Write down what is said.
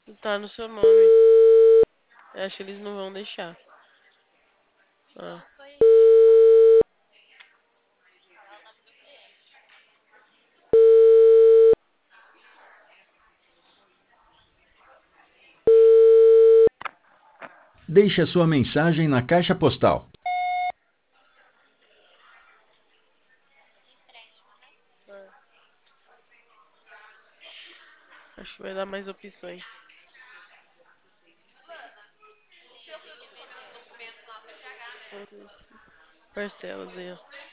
Tá no seu nome. Acho que eles não vão deixar. Ah. Deixe a sua mensagem na caixa postal. Acho que vai dar mais opções. Parcelas aí, ó.